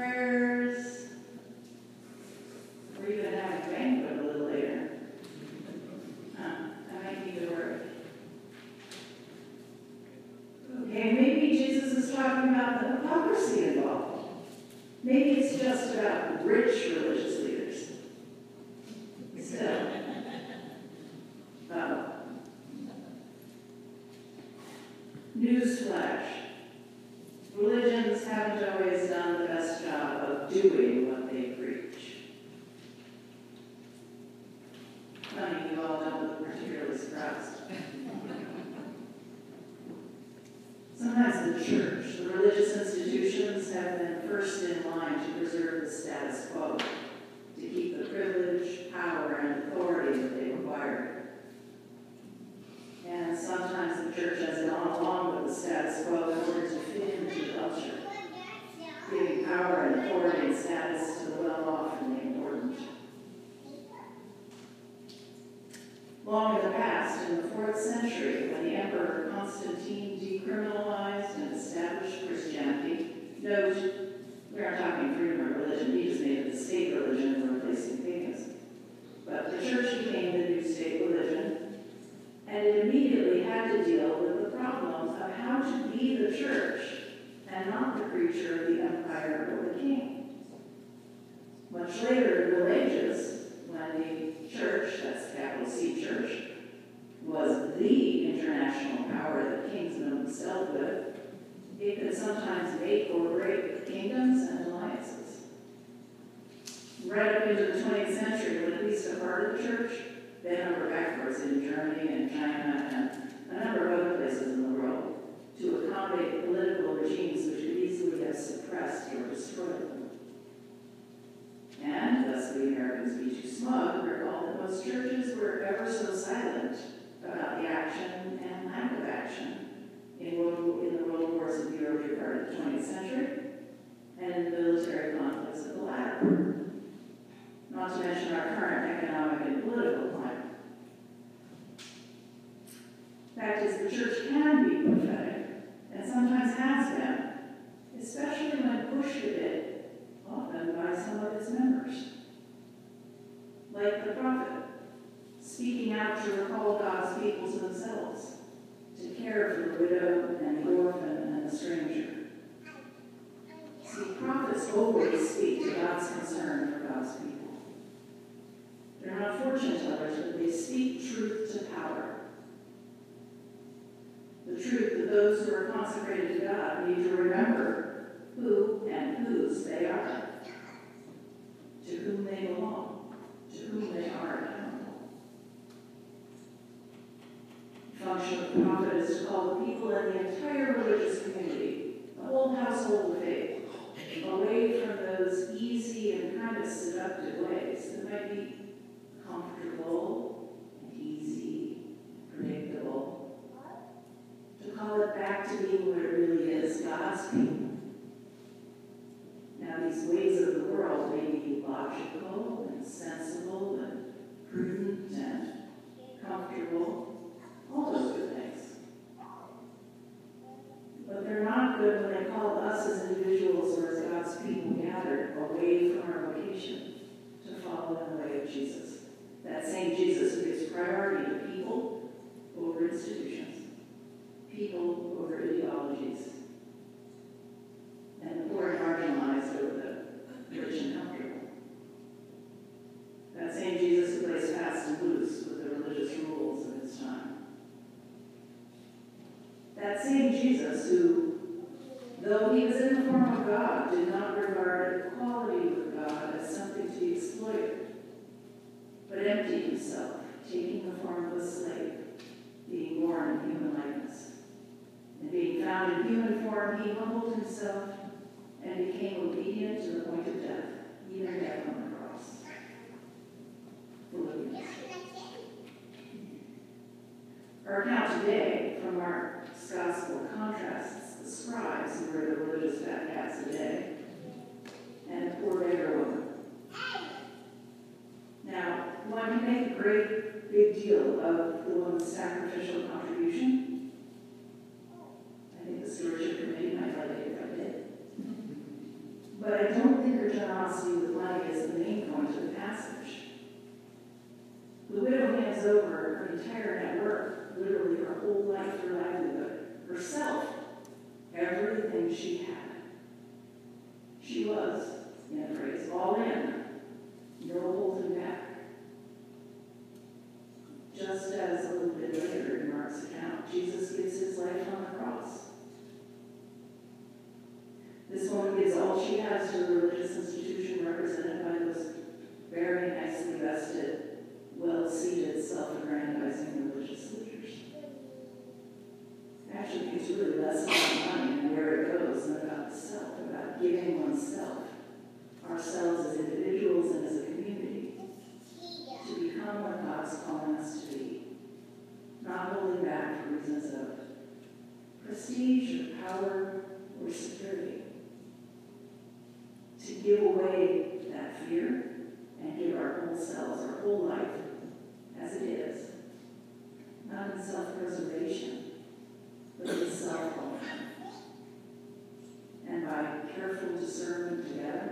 prayers. We're even having a banquet a little later. I might need to work. Okay, maybe Jesus is talking about the hypocrisy involved. Maybe it's just about rich religious leaders. Still. Newsflash. Religions haven't always done the best job of doing what they preach. Funny, you all don't look particularly surprised. Sometimes the church, the religious institutions, have been first in line to preserve the status quo, to keep the privilege, power, and authority that they require. And sometimes the church has gone along with the status quo in order to fit into the culture, giving power and authority and status to the well-off and the important. Long in the past, in the 4th century, when the Emperor Constantine decriminalized and established Christianity, note, we aren't talking freedom of religion, he just made it the state religion replacing paganism. But the church became the new state religion, and it immediately had to deal with the problem of how to be the church and not the creature of the empire or the king. Much later in the Middle Ages, when the church, that's capital C church, was the international power that kings themselves with, it could sometimes make or break kingdoms and alliances. Right up into the 20th century, when at least a part of the church bent over backwards in Germany and China and a number of other places in the world to accommodate political regimes which could easily have suppressed or destroyed them. And thus the Americans be too smug recall that most churches were ever so silent about the action and lack of action in the world wars of the earlier part of the 20th century and in the military conflicts of the latter part. Not to mention our current economic and political climate. Fact is, the church can be prophetic, and sometimes has been, especially when pushed a bit, often by some of its members. Like the prophet, speaking out to recall God's people to themselves, to care for the widow and the orphan and the stranger. See, prophets always speak to God's concern for God's people. They're not fortune tellers, but they speak truth to power. The truth that those who are consecrated to God need to remember who and whose they are, to whom they belong, to whom they are accountable. The function of the prophet is to call the people and the entire religious community, the whole household of faith, away from those easy and kind of seductive ways that might be comfortable and easy, predictable, to call it back to being what it really is, God's people. Now, these ways of the world may be logical and sensible and prudent and comfortable, all those good things. But they're not good when they call us as individuals or as God's people gathered away from our vocation to follow in the way of Jesus. That same Jesus who gives priority to people over institutions, people over ideologies, and the poor and marginalized over the rich and comfortable. That same Jesus who plays fast and loose with the religious rules of his time. That same Jesus who, though he was in the form of God, did not regard equality with God as something to be exploited, but emptied himself, taking the form of a slave, being born in human likeness. And being found in human form, he humbled himself and became obedient to the point of death, even death on the cross. Philippians. Our account today from Mark's Gospel contrasts the scribes, who were the religious fat cats of the day, and the poor beggar woman. Now, one can make a great big deal of the woman's sacrificial contribution. I think the stewardship committee might like it if I did. But But I don't think her generosity with money is the main point of the passage. The widow hands over her entire net worth, literally her whole life, her livelihood, herself, everything she had. She was, in a phrase, all in, no holding back. Just as a little bit later in Mark's account, Jesus gives his life on the cross. This woman gives all she has to the religious institution represented by those very nicely vested, well-seated, self-aggrandizing religious leaders. Actually, it's really less about money and where it goes than about the self, about giving oneself, ourselves as individuals and as a community, to become what God's calling us to be, not holding back for reasons of prestige or power or security. To give away that fear and give our whole selves, our whole life, as it is, not in self-preservation, but in self-honor. And by careful discernment together,